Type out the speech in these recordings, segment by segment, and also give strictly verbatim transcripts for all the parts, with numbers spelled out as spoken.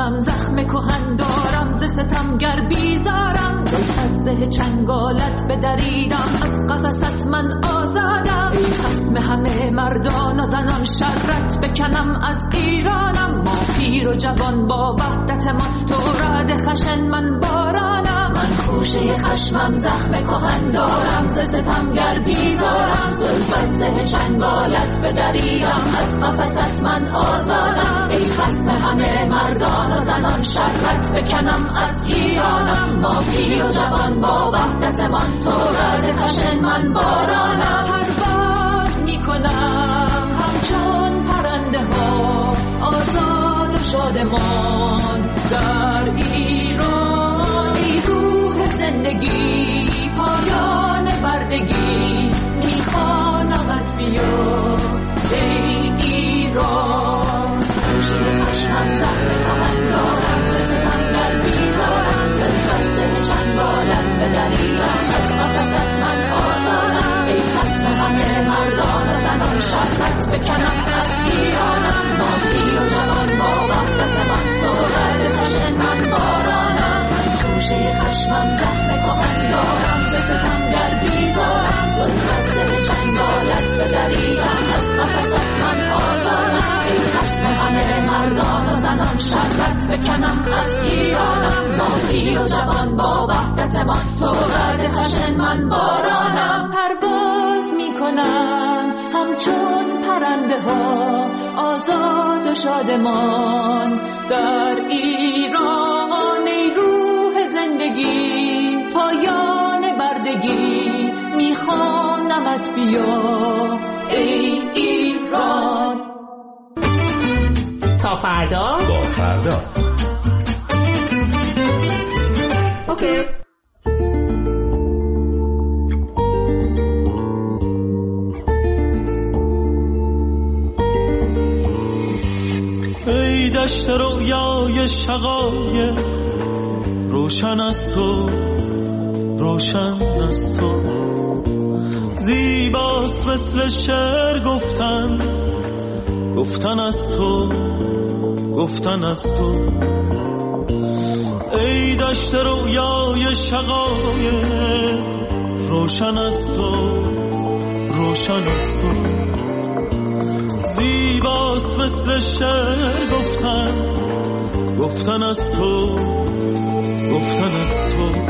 خشمم زخم کهن دارم، ز ستمگر بیزارم. زلف از زه چنگالت بدریدم، از قفست من آزادم. ای خصم همه مردان و زنان، شرت بکنم از ایرانم. ما پیر و جوان با وحدت من، تو رعد خشن من بارانم. من خوشه خشمم زخم کهن دارم، ز ستمگر بیزارم. زلف از زه چنگالت بدریدم، از قفست من آزادم. ای خصم همه مردان و زنان، شرت بکنم از ایرانم. ما پیر و جوان با وحدت من، تو رعد خشن من بارانم. پرواز میکنم همچون پرنده ها، آزاد و شادمان در ایران. ای روح زندگی پایان بردگی، میخوانمت بیا ای ایران. خوشه خشمم زخم کهن دارم، ز ستمگر بیزارم. زلف از زه چنگالت بدریدم، از قفست من آزادم. ای خصم همه مردان و زنان، شرت بکنم از ایرانم. ما پیر و جوان با وحدت من، تو رعد خشن من بارانم. من خوشه خشمم زخم کهن دارم، ز ستمگر بیزارم. زلف از زه چنگالت بدریدم، از قفست من آزادم. ای خصم همه مردان و زنان، شرت بکنم از ایرانم. ما پیر و جوان با وحدت من، تو رعد خشن من بارانم. پرواز میکنم همچون پرنده ها، آزاد و شادمان در ایران. ای روح زندگی پایان بردگی، میخوانمت بیا ای ایران. تا فردا با فردا. اوکی. ای دشت رویای شقایق، روشن از تو، روشن از تو. زیباست مثل شعر گفتن، گفتن از تو، گفتن از تو. ای دشت رویای شقایق، روشن از تو، روشن از تو. زیباست مثل شعر گفتن، گفتن از تو، گفتن از تو.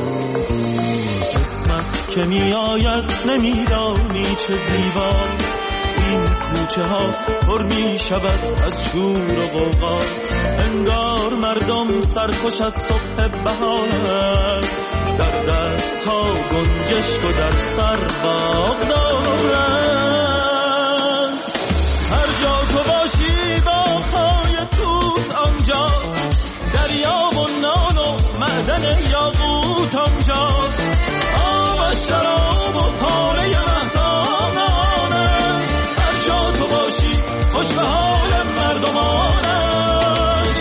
قسمت که می آید نمیدانی چه زیبا، این کوچه ها پر می شود از شور و غوغا. انگار مردم سرخوش از صبح بهارند، در دست ها گنجشک و در سر باغ دارند. هر جا تو باشی باغ‌های توت آنجاست، دریا و نان و معدن یاقوت آنجاست. آب و شراب و پاره مهتانانش، هر جا تو باشی خوش به حال مردمانش.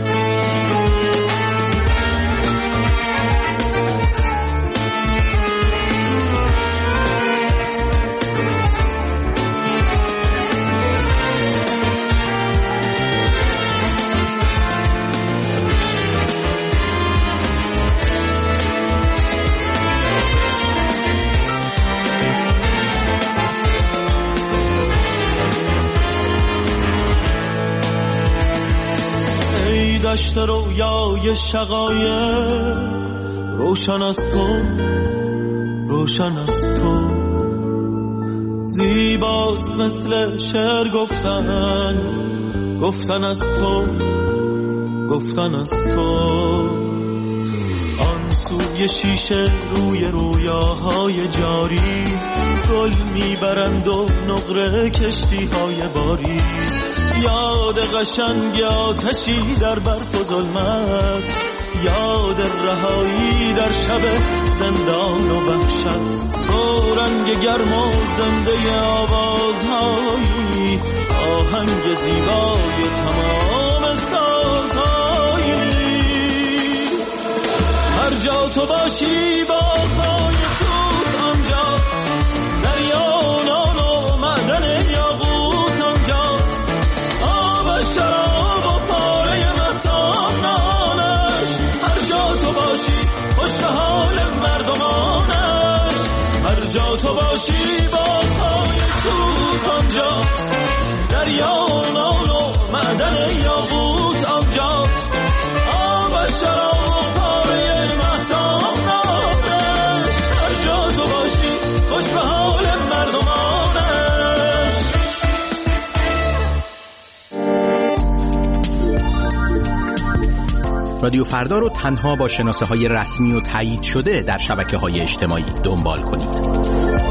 دشت رویای شقایق، روشن از تو، روشن از تو. زیباست مثل شعر گفتن، گفتن از تو، گفتن از تو. آن سوی شیشه روی رویاهای جاری، گل میبرند و نقره کشتی های باری. یاد قشنگ آتشی در برف و ظلمت، یاد رهایی در شب زندان و وحشت. تو رنگ گرم و زنده آوازهایی، آهنگ زیبای تمام سازهایی. هر جا تو باشی باغ‌های توت آنجاست، دریا و نان و معدن یاقوت آنجاست. آب شراب و پاره مهتان تو باشی باهای سوز آنجاست، دریا نان و معدن یاقوت آنجاست، آب شراب پاره مهتاب نامش، هر جا تو باشی خوش به حال مردمانش. رادیو فردا رو تنها با شناسه های رسمی و تایید شده در شبکه های اجتماعی دنبال کنید.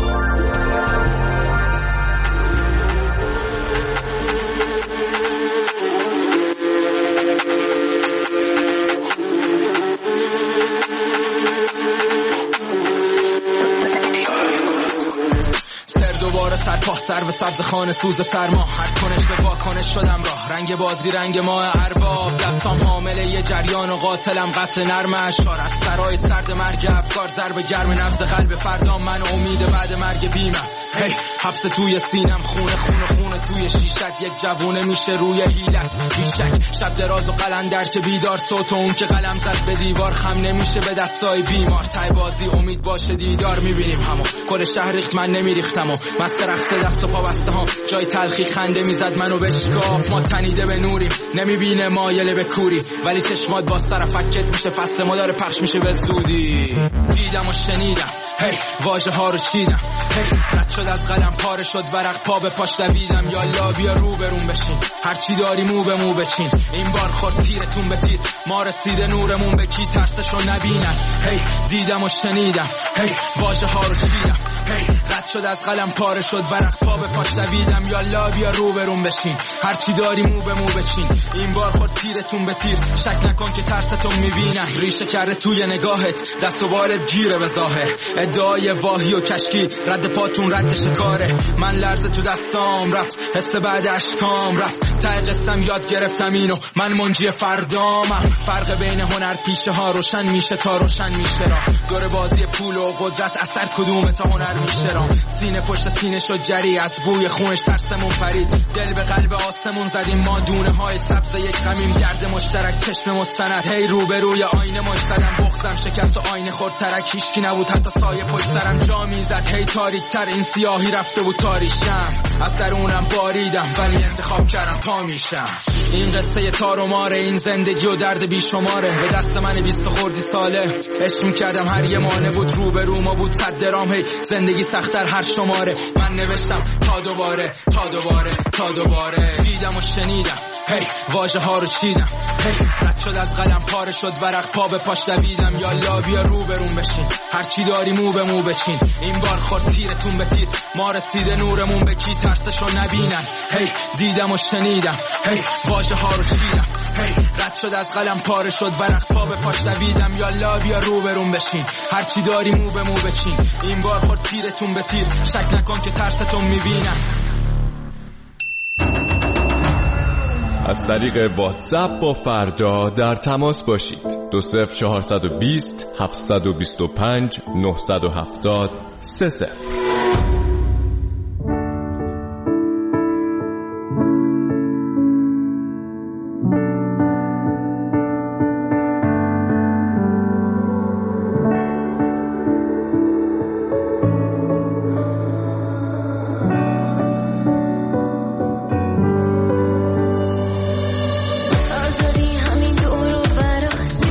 سرپاه سر و سبز خانه سوز سرما، هر کنش به واکنش شدم راه، رنگ بازی رنگ ماه ارباب، دستام حامله یه جریان و قاتلم قتل نرم اشعار، از سرای سرد مرگ افکار ضرب گرم نبض قلب فردام، من امید بعد مرگ بیمم، هی حبس توی سینم، خونه خونه خونه توی شیشت، یک جوونه میشه روی حیلت بیشک، شب دراز و قلندر که بیدار، صوت اون که قلم زد به دیوار، خم نمیشه به دستای بیمار، تای بازی امید باشه دیدار میبینیم همو، کل شهر ریخت من نمیریختم و مست رقص دست و پا بسته هم، جای تلخی خنده میزد منو بشکاف، ما تنیده به نوریم نمیبینه مایل به کوری، ولی چشمات باز طرفکت میشه، فصل ما داره پخش میشه به زودی، دیدم و شنیدم هی واژه ها رو چیدم، هی رد شد از قلم پاره شد ورق، پا به پاش دویدم، یا لا بیا رو برون بشین، هرچی داری مو به مو بچین، این بار خورد تیرتون به تیر، ما رسیده نورمون به کی، ترسشو نبینن، هی دیدم و شنیدم هی واژه ها رو چیدم، هی رد شد از قلم پاره شد ورق، پا به پاش دویدم، یا لا بیا رو برون بشین، هرچی داری مو به مو بچین، این بار خورد تیرتون به تیر، شک نکن که ترستون میبینن، ریشه کرده توی نگاهت، دست و بالت گیره به ظاهر، ادعای واهی و کشکی، رد پاتون رد شکاره، من لرزه تو دستام رفت، حس بعد اشکام رفت، ته قسم یاد گرفتم اینو، من منجی فردامم، فرق بین هنر پیشه ها روشن میشه تا روشن میشه را، دور بازی پول و قدرت اثر کدومه تا هنر میشه را، سینه پشت سینه شد جری، از بوی خونش ترسمون پرید، دل به قلب آسمون زدیم ما، دونه های سبز یک غمیم، گرد مشترک چشم مستند، هی روبروی آینه مشتدم، بغضم شکست و آینه خورد ترک، هیچکی نبود حتی سایه پشت سرم جا میزد، هی تاریک تر این سیاهی رفته بود تاریشم، از درونم باریدم ولی انتخاب کردم پا میشم، این قصه تار و ماره، این زندگی و درد بیشماره، به دست من بیست خوردی ساله، عشق میکردم هر یه مانه بود، روبرو ما بود صد درام، هی زندگی سخت‌تر هر شماره، من نوشتم تا دوباره تا دوباره تا دوباره، دیدم و شنیدم هی واژه ها رو چیدم، هی رد شد از قلم پاره شد ورق، پا به پاش دویدم، یا لا بیا رو برون بشین، هرچی داری مو به مو بچین، این بار خورد تیرتون به تیر، ما رسیده نورمون به کی، ترسشو نبینن، هی دیدم و شنیدم هی واژه ها رو چیدم، هی رد شد از قلم پاره شد ورق، پا به پاش دویدم، یا لا بیا رو برون بشین، هرچی داری مو به مو بچین، این بار خورد تیرتون به تیر، شک نکن که ترستون میبینن. از طریق واتساپ با فردا در تماس باشید. دو صفر چهارصد و بیست هفتصد و بیست و پنج نهصد و هفتاد سه صفر.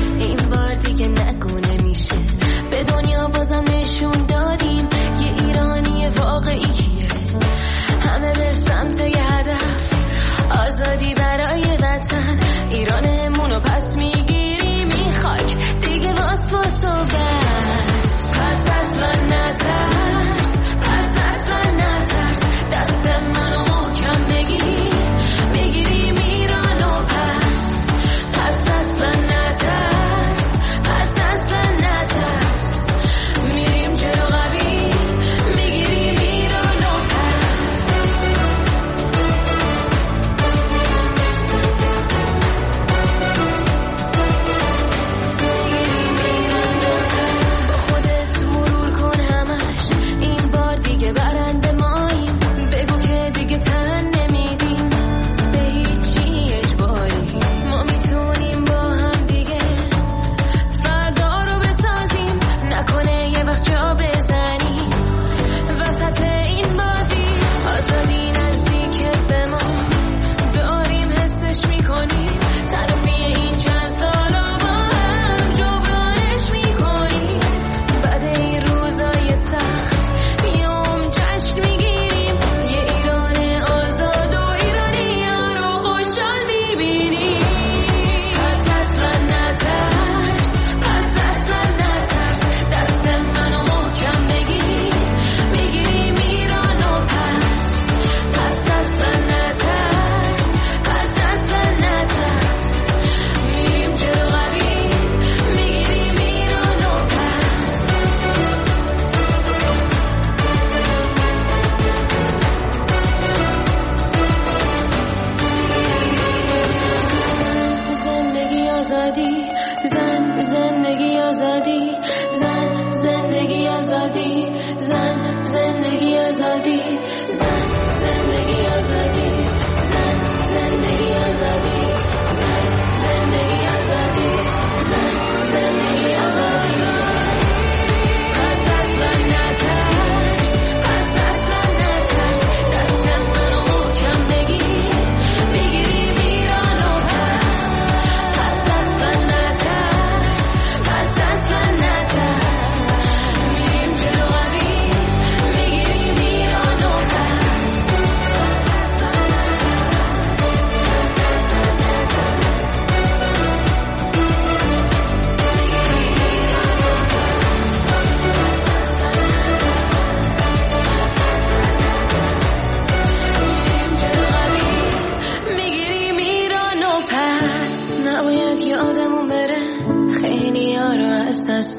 به دنیا بازم نشون دادیم یه ایران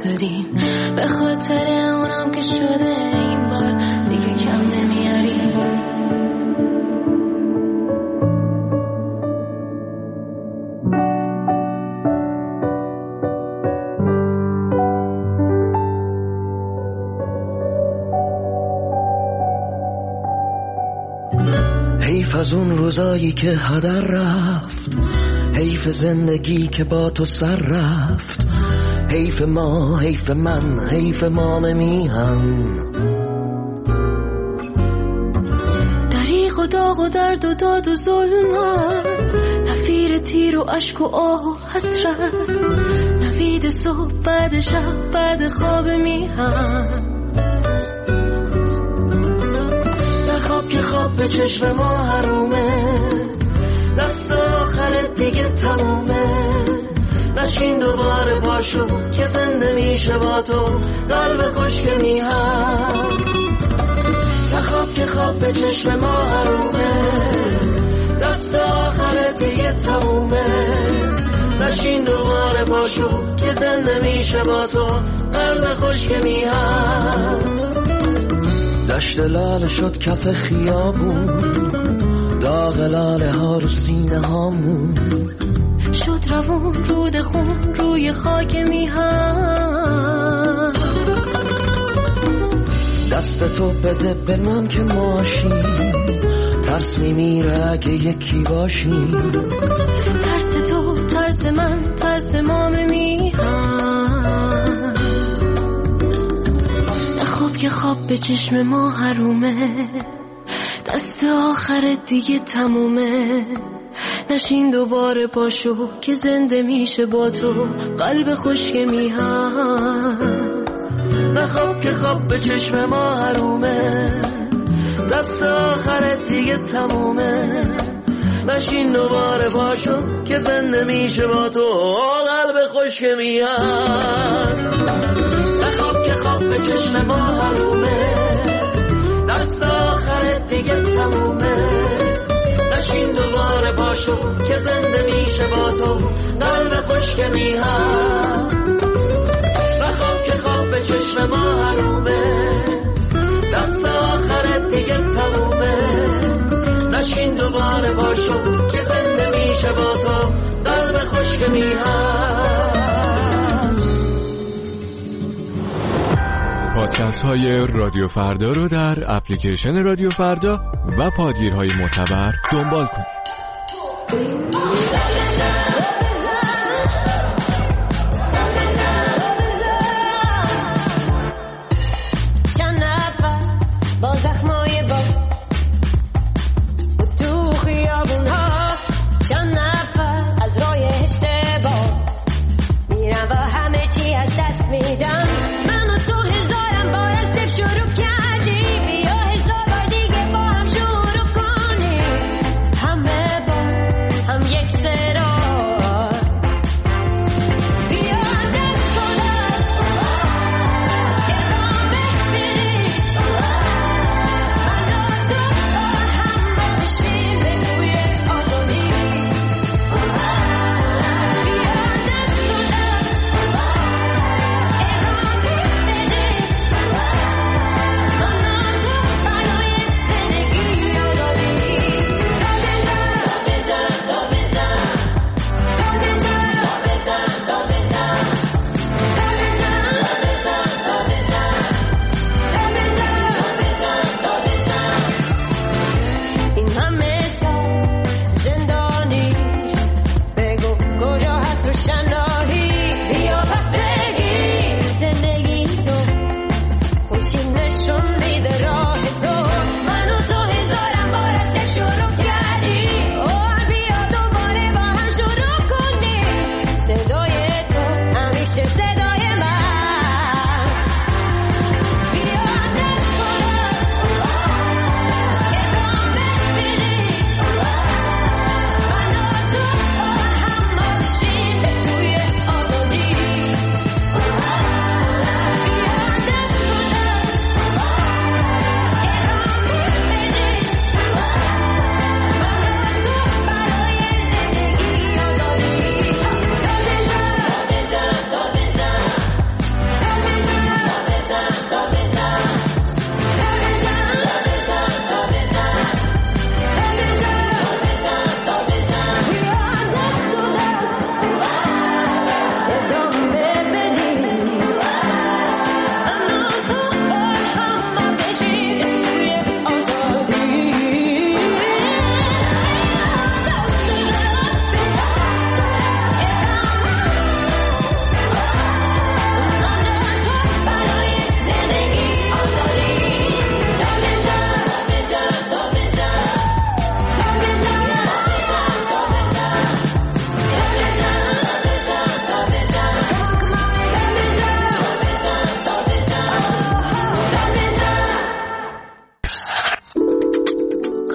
افتادیم، به خاطر اونم که شده این بار دیگه کم نمیاریم. حیف از اون روزایی که هدر رفت، حیف زندگی که با تو سر رفت، حیف ما، حیف من، حیف مام میهن. دریغ و داغ و درد و داد و ظلمت، نفیر تیر و عشق و آه و حسرت، نوید صبح بعد شب بعد خواب میهن. خواب که خواب به چشم ما حرومه، دست آخرت دیگه تمومه، نشین دوباره پاشو که زنده میشه با تو قلب خشک میهن. خواب که خواب به چشم ما حرومه، دست آخرت دیگه تمومه، نشین دوباره پاشو که زنده میشه با تو قلب خشک میهن. دشت لاله شد کف خیابون، داغ لاله ها رو سینه هامون، شد روون رود خون روی خاک میهن. دست تو بده به من که ماشیم، ترس میمیره اگه یکی باشیم. ترس تو ترس من ترس مام میهن. خواب که خواب به چشم ما حرومه، دست آخر دیگه تمومه، نشین دوباره پاشو که زنده میشه با تو قلب خشک میهن. نه خواب که خواب به چشم ما حرومه، دست آخر دیگه تمومه، نشین دوباره پاشو که زنده میشه با تو قلب خشک میهن. نه خواب که خواب به چشم ما حرومه، دست آخر دیگه تمومه، نشین دوباره پاشو که زنده میشه با تو قلب خشک میهن. نه خواب که خواب به چشم ما حرومه، دست آخر دیگه تمومه، نشین دوباره پاشو که زنده میشه با تو قلب خشک میهن. پادکست های رادیو فردا رو در اپلیکیشن رادیو فردا و پادگیرهای معتبر دنبال کنید. همه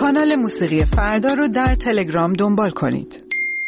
کانال موسیقی فردا رو در تلگرام دنبال کنید.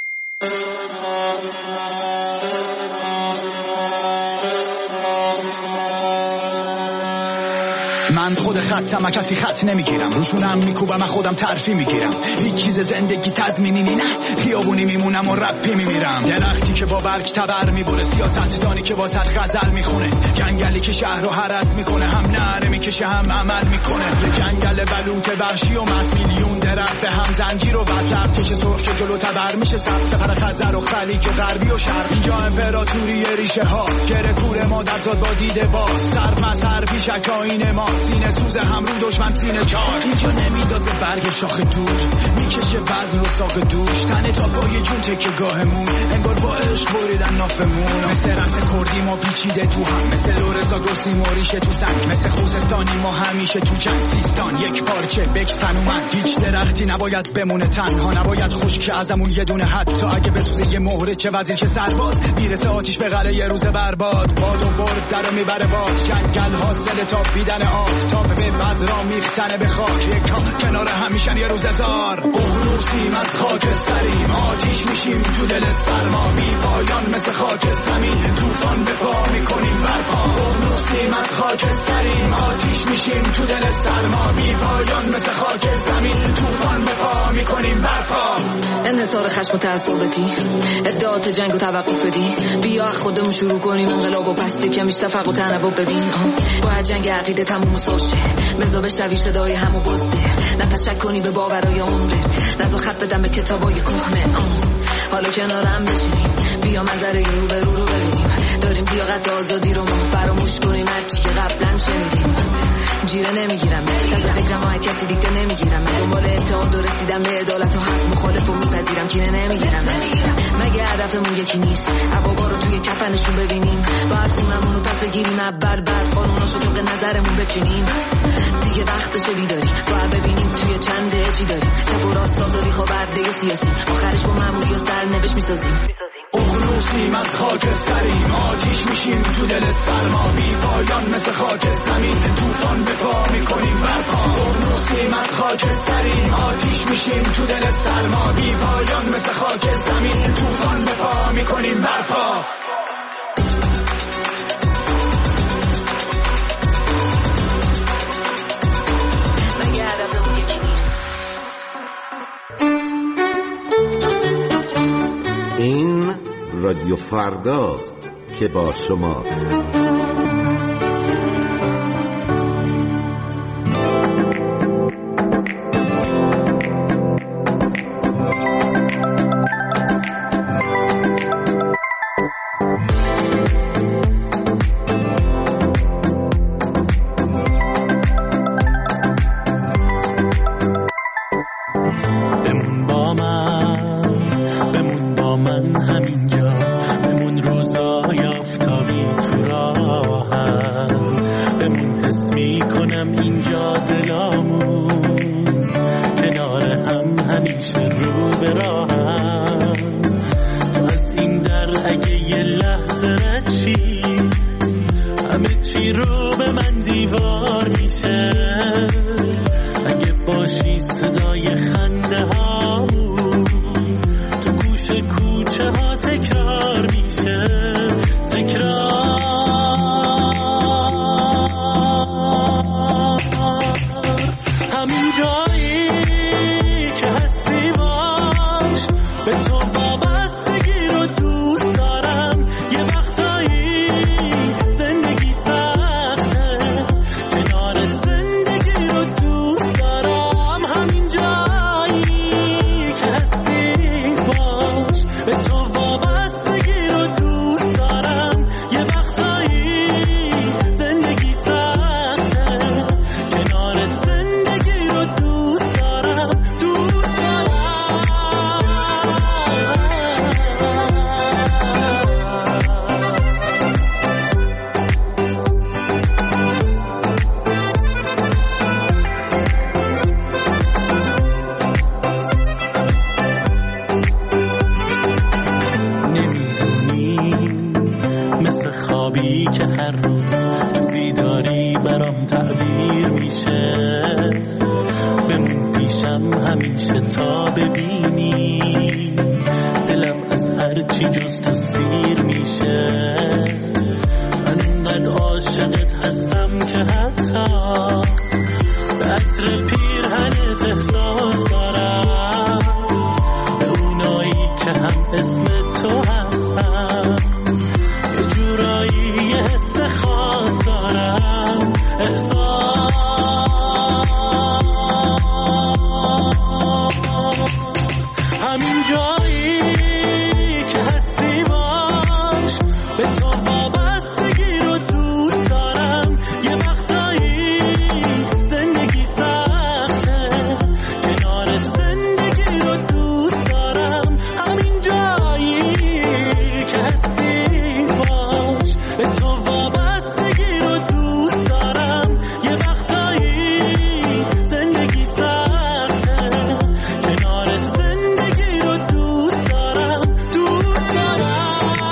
من خود خطم کسی خط نمیگیرم، روشونم میکوبم من خودم ترفی میگیرم، هیچ چیز زندگی تضمینی نه، خیابونی میمونم و رپی میمیرم، درختی که با برگ تبر میبره، سیاستدانی که واسط غزل میخونه، جنگلی که شهر رو هرس میکنه، هم نعره میکشه هم عمل میکنه، یه جنگل بلوط وحشی و مس، میلیون درخت به هم زنجیر و وصل، ارتش سرخ که جلو تبر میشه، سبز سپر خزر و خلیج و غربی و شرق، اینجا امپراتوری ریشه هاست، گره کوره مادر زاد با دیده باز، سر مسر پیشک آینه ما، سینه سوز هم رو دشمن سینه چار، اینجا نمیدازه برگ شاخ دور، میکشه وزن و ساق دوش، تنه تا پای جون تکه گاهمون، انگار با عشق بریدن نافمون، مثل رقص کردی ما پیچیده تو هم، مثل لورزا گرسی موریشه تو سنگ، مثل خوزستانی ما همیشه تو جنگ، سیستان یک پارچه بکس تنومند، هیچ درختی نباید بمونه تنها، نباید خشک ازمون یه دونه، حتی اگه بسوزه یه مهره چه وزیر چه سرباز، میرسه آتیش به قلعه یه روز برباد، باد و برد درو میبره باز، جنگل حاصل تابیدن آفتاب به بذرا میختنه به خاک، یک کنار همیشن یه روز هزار، اقروسیم از خاکستریم، آتیش میشیم تو دل سرما، بی پایان مثل خاک زمین، طوفان به پا میکنیم برپا، اقروسیم از خاکستریم، آتیش میشیم تو دل سرما، بی پایان مثل خاک زمین، طوفان به پا میکنیم برپا. انحصار خشم و تعصبتی، ادعات جنگ و توقف بدی، بیا خودمون شروع کنیم انقلاب و پس کمیش تفق و تنوع ببین، باید جنگ عقیده تموم سوشه، مزا بشنوی صدای همو بزده، نه تشک کنی به باورای عمرت، نزا خط بدم به کتابای کهنه، حالا کنارم بشینیم، بیا منظره رو به رو رو ببینیم، داریم لیاقت آزادی رو ما فراموش کنیم، هرچی که قبلا شنیدیم، جیره نمیگیرم تزرق جماع کسی دیگه نمیگیرم، دنبال اتحاد و رسیدم به عدالت و حق، مخالف و میپذیرم کینه نمیگیرم، مگه هدفمون یکی نیست عبابا رو توی کفنشون ببینیم، باید خونمون رو پس بگیریم اول، بعد قانوناشو طبق نظرمون بچینیم، دیگه وقتشو بیداری باید ببینیم توی چنده چی داریم، چپ و راست آزادی خواه برده سیاسی، آخرش با معمولی و سرنوشت میسازیم، اقروسیم از خاکستریم، آتیش میشیم تو دل سرما، بی پایان مثل خاک زمین، طوفان به پا میکنیم برپا، اقروسیم از خاکستریم، آتیش میشیم تو دل سرما، بی پایان مثل خاک زمین، طوفان به پا میکنیم برپا. این رادیو فرداست که با شماست. همیشه تا ببینی دلم از هر چی جز تو سیر میشه. من اینقدر عاشقت هستم که حتی به عطر پیرهنت احساس دارم، به اونایی که هم اسم تو هستم یه جورایی یه حس خاص دارم. احساس همین جایی که هستی باش، به تو وابستگی رو دوست دارم. یه وقتایی زندگی سخته، کنارت زندگی رو دوست دارم. همین جایی که هستی باش، به تو وابستگی رو دوست دارم. یه وقتایی زندگی سخته، کنارت زندگی رو دوست دارم، دوست دارم.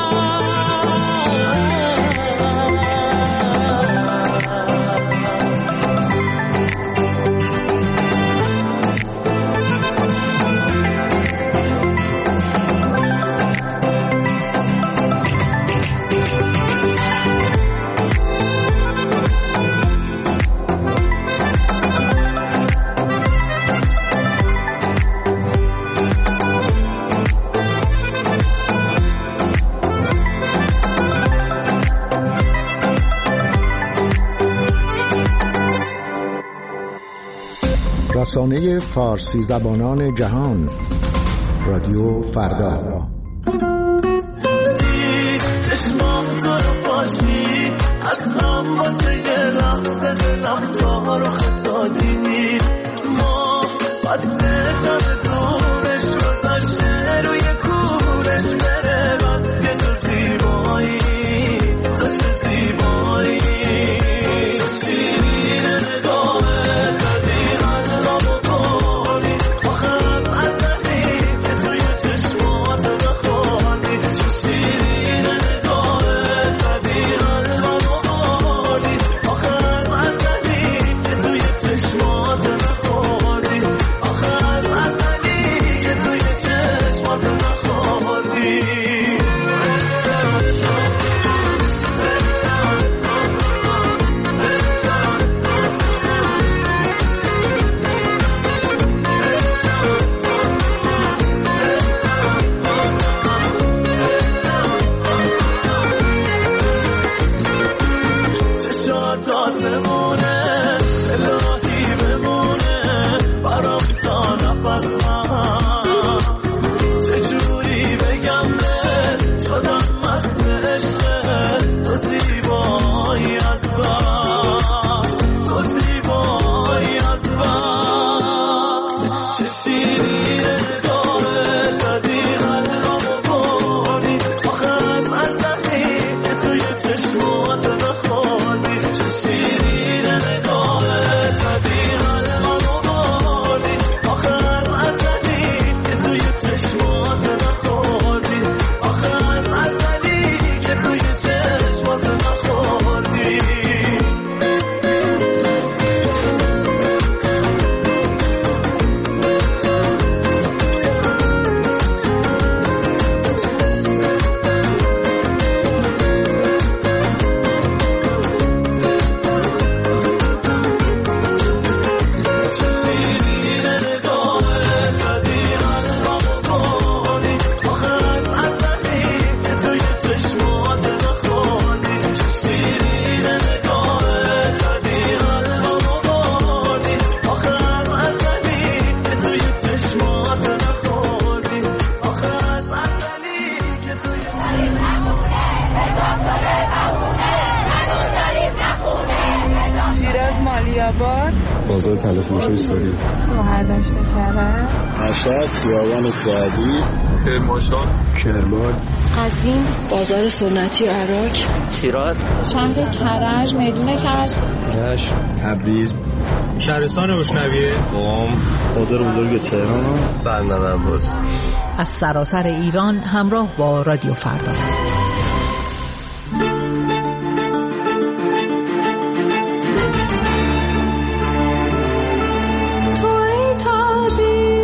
رسانه فارسی زبانان جهان، رادیو فردا. چشمام تو رو باشی، از هم واسه یه لحظه دلم تا رو خطا دینی. ما بسته جمع دورش گذاشته روی کورش بره، بس که تو زیبایی، تو چه زیبایی. چه شیرین نگاهت زدی قلبمو بردی، آخر از عصبی که توی چشمات بخوردی. چه شیرین نگاهت زدی قلبمو بردی، آخر از عصبی که توی چشمات بخوردی. آخر از عصبی که توی چشمات بخوردی. چشات آسمونه، الهی بمونه برام تا نفس هست. چجوری بگم بهت شدم مست عشقت، تو زیبایی از بس، تو زیبایی از بس. چه شیرین نگاهت زدی قلبمو بردی، آخر از عصبی که توی چشمات بخوردی. چه شیرین نگاهت زدی قلبمو بردی، آخر از عصبی که توی چشمات بخوردی. آخر از عصبی که توی چشمات بخوردی. چه شیرین نگاهت زدی قلبمو بردی، آخر از عصبی که توی چشمات بخوردی. چه شیرین نگاهت زدی قلبمو بردی، آخر از عصبی که توی چشمات بخوردی. آخر از عصبی که توی شیراز مالیاباد، بازار تلفروشی سوری، مهردشت کرد، مشهد، خیابان سعدی، کرمانشاه، کرمان، قزوین، بازار سنتی عراق، شیراز، شهر کرج، میدون کرج، رشت، تبریز، شهرستان روشنویه، قم، بازار بزرگ تهران، بندر عباس. از سراسر ایران همراه با رادیو فردا. توی تابی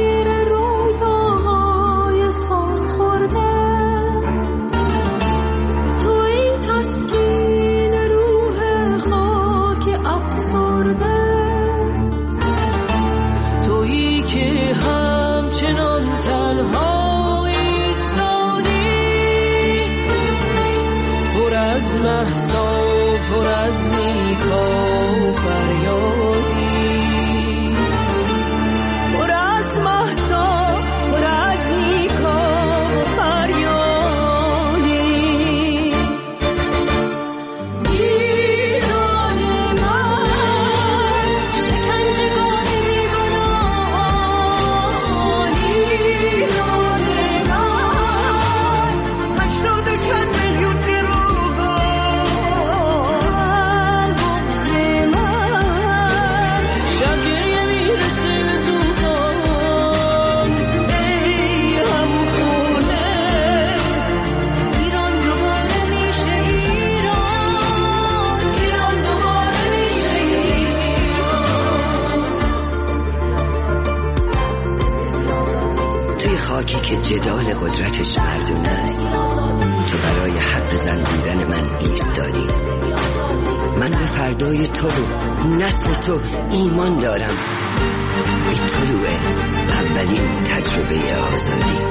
که جدال قدرتش مردونه است، تو برای حرف زن بودن من ایستادی. من به فردای تو و نسل تو ایمان دارم. این طلوع اولین تجربه آزادی.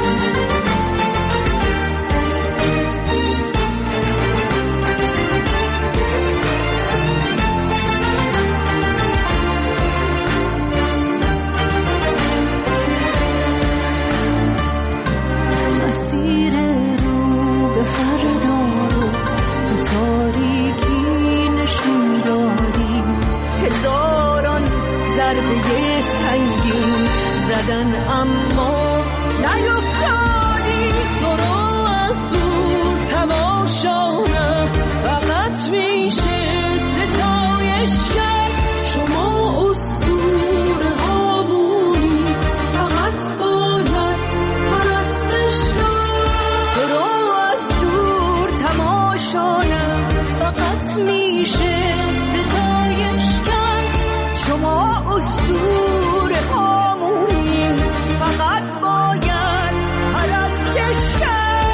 اما نیفتادی تو رو از دور تماشا فقط میشه ستایش کرد. شما اسطوره ها بودی فقط باید پرستش کرد. تو رو از دور تماشا فقط میشه ستایش کرد. شما اسطوره ها فقط باید پرستش کرد.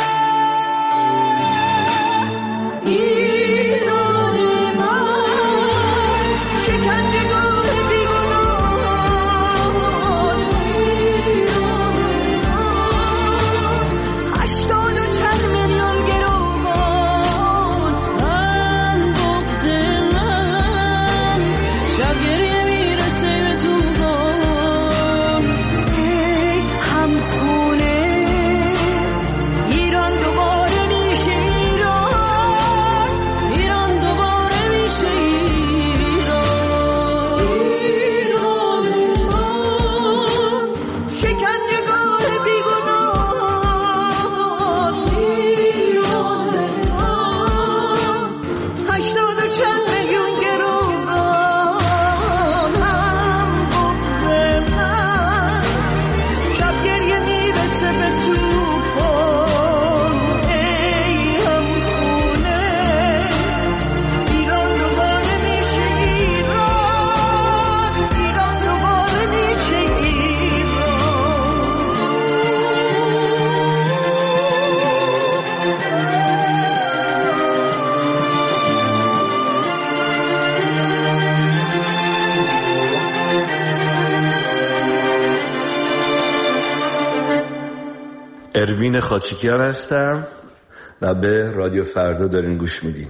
ایران من شکنجهگاه بیگناهان، ایران من هشتاد و چند میلیون گروگان. من بغض من شب گریه میرسه به توفان. خونه ایران دوباره میشه ایران، ایران دوباره میشه ایران. ایران من شکنجهگاه بیگناهان، ایران من هشتاد و چند میلیون گروگان. هم بغض من شب گریه میرسه به توفان. ای هم خونه ایران دوباره میشه ایران، ایران دوباره میشه اروین خاچیکیان هستم و به رادیو فردا دارین گوش میدین.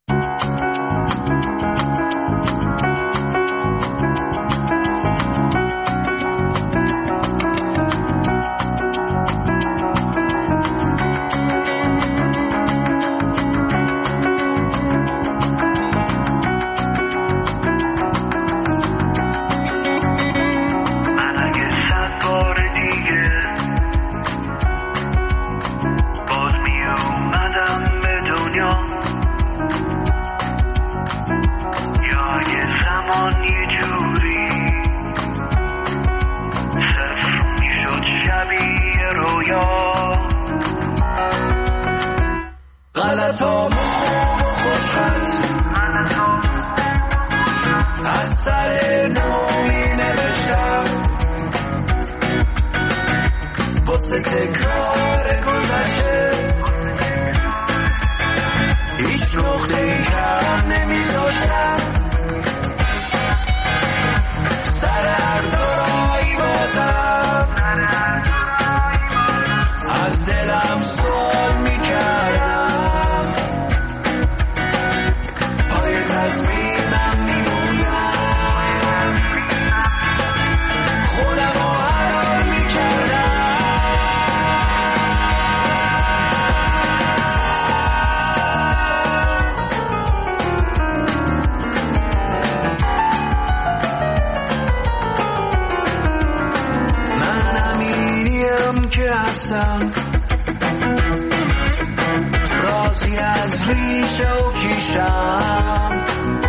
راضی از ریشه و کیشم،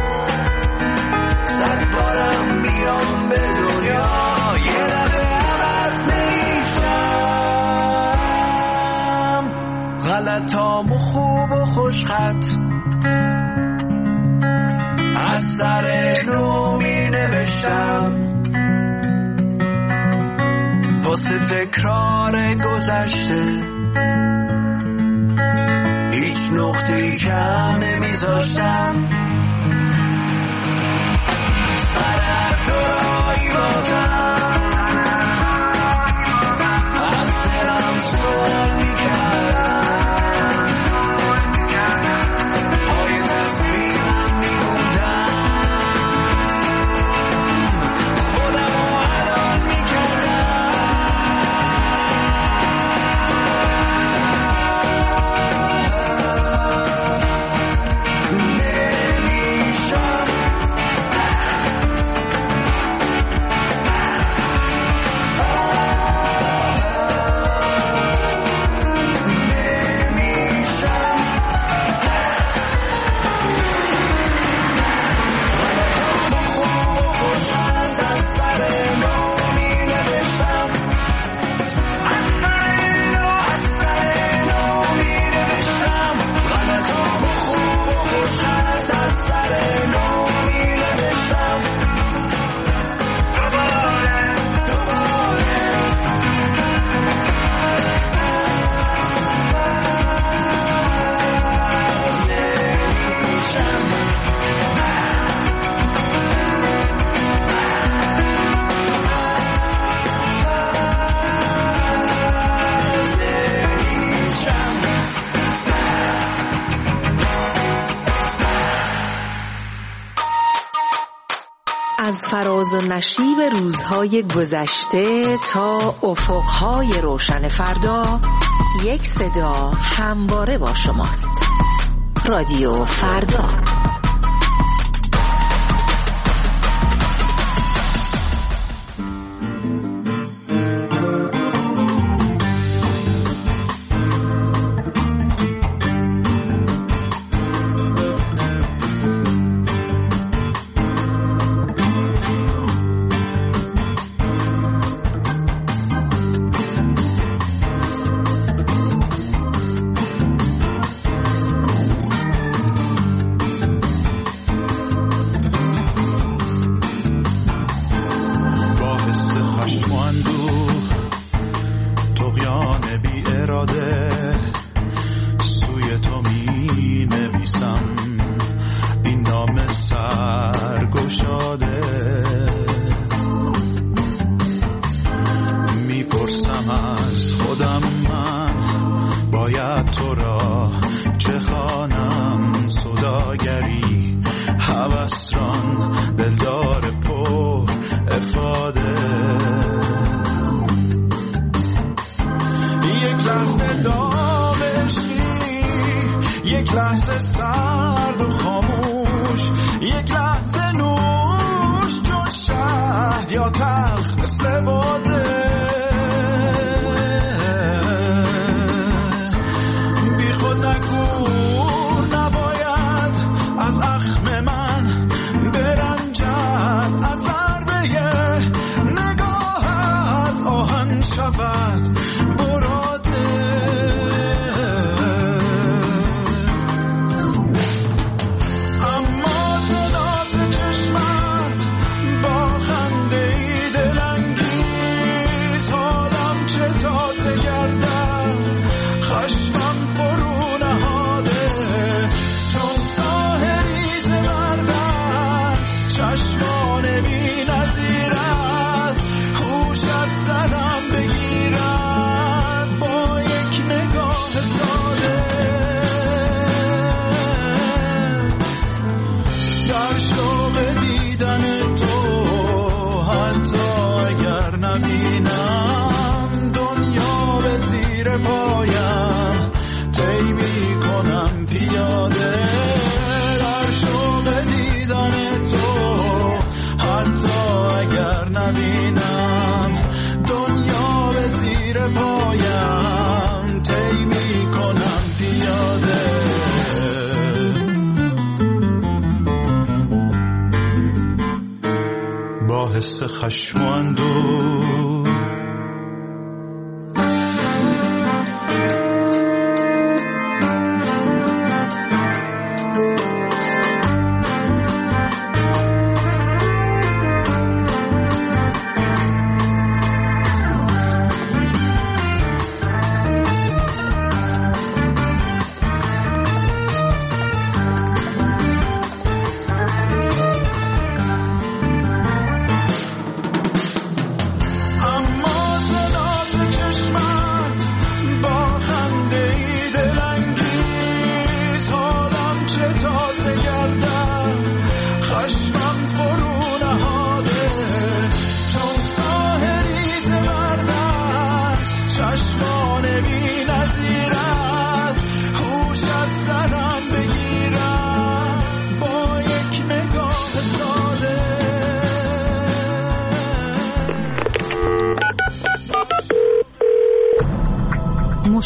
صد بارم بیام به دنیا یه دفعه عوض نمیشم. غلطامو خوب و خوشخط از سر نو می نوشتم، واسه واسه تکرار گذشته هیچ نقطه‌ای کم نمیذاشتم سر هر دورایی بازم از دلم سوال میکردم پای تصویرم میموندم خودم رو حلال میکردم نمیشم از فراز و نشیب روزهای گذشته تا افقهای روشن فردا، یک صدا همواره با شماست. رادیو فردا. حس خشم و اندوه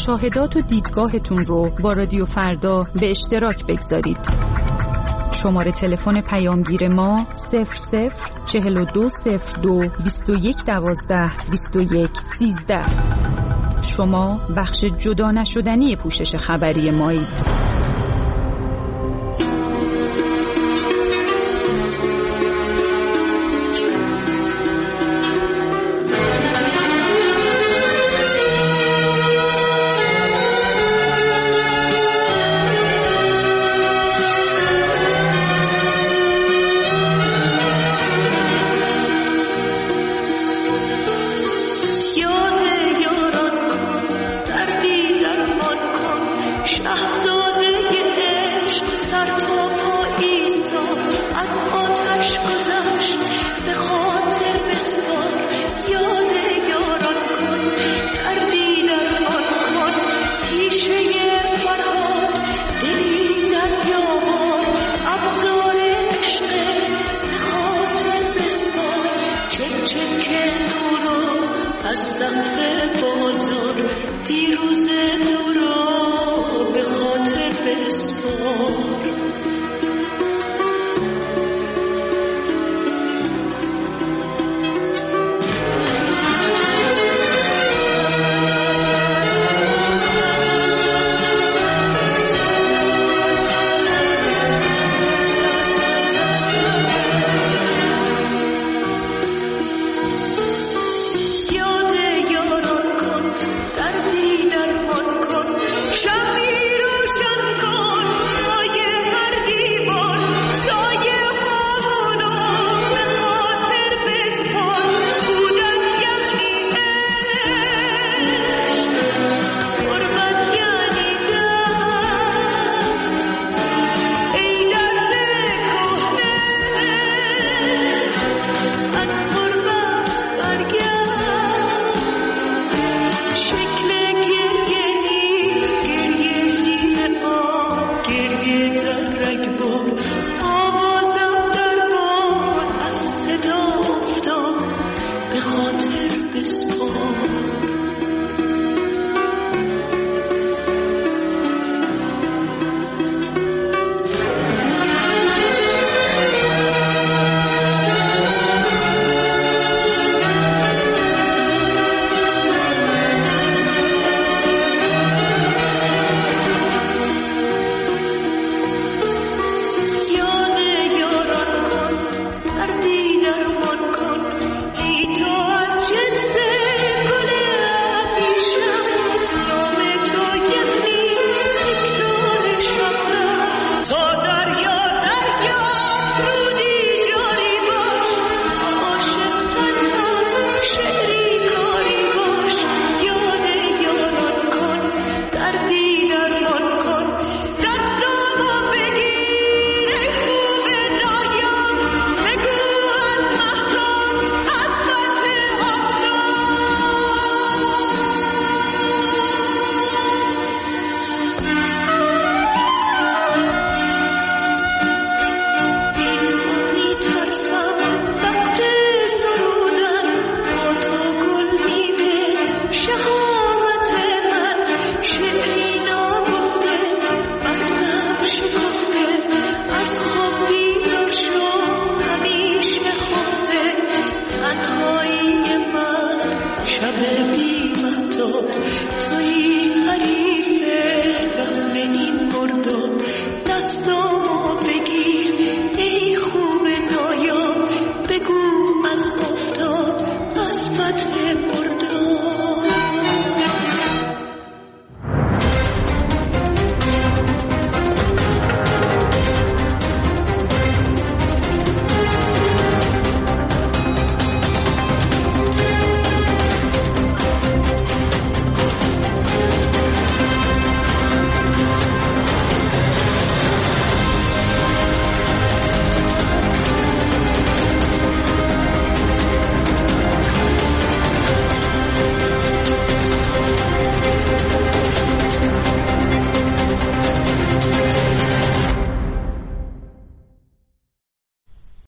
مشاهدات و دیدگاهتون رو با رادیو فردا به اشتراک بگذارید. شماره تلفن پیامگیر ما صفر صفر چهل و دو صفر دو بیست و یک دوازده بیست و یک سیزده. شما بخش جدا نشدنی پوشش خبری مایید.